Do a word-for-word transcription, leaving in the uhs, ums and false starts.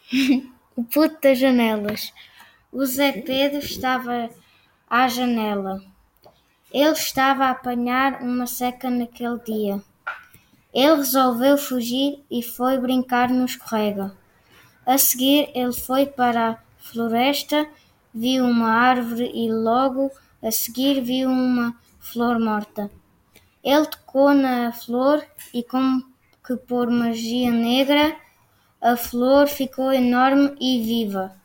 O puto das janelas. O Zé Pedro estava à janela. Ele estava a apanhar uma seca naquele dia. Ele resolveu fugir e foi brincar no escorrega. A seguir ele foi para a floresta, viu uma árvore e logo a seguir viu uma flor morta. Ele tocou na flor e, como que por magia negra, a flor ficou enorme e viva.